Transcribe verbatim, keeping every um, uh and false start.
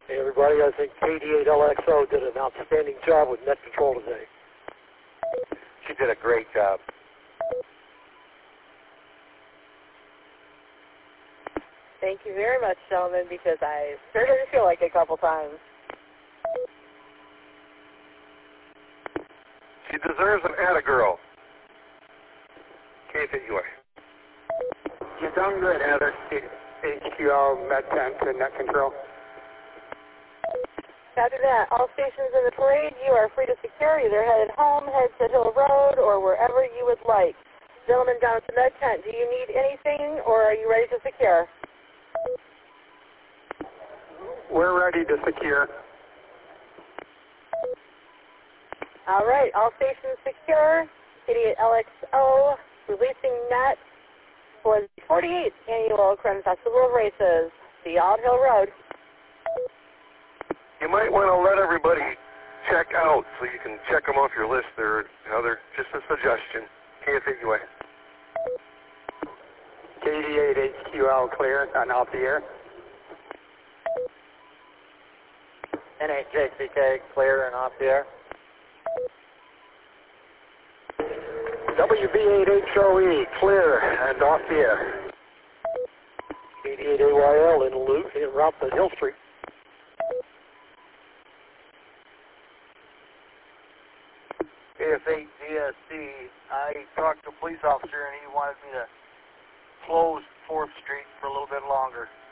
Hey everybody, I think K D eight L X O did an outstanding job with net control today. She did a great job. Thank you very much, gentlemen, because I started to feel like it a couple times. She deserves an atta girl. K F A U A. You've done good, Heather. H Q L, Med ten to net control. After that, all stations in the parade, you are free to secure, either headed home, head to Hill Road, or wherever you would like. Gentlemen down at the med tent, do you need anything, or are you ready to secure? We're ready to secure. All right, all stations secure. K D eight L X O releasing net for the forty-eighth Annual Kern Festival of Races, the Old Hill Road. You might want to let everybody check out so you can check them off your list there, Heather. Just a suggestion. K F A U A. K D eight H Q L clear and off the air. N eight J C K clear and off the air. W B eight H O E clear and off the air. K D eight A Y L in loop en route to Hill Street. K F eight G S C, I talked to a police officer and he wanted me to close fourth Street for a little bit longer.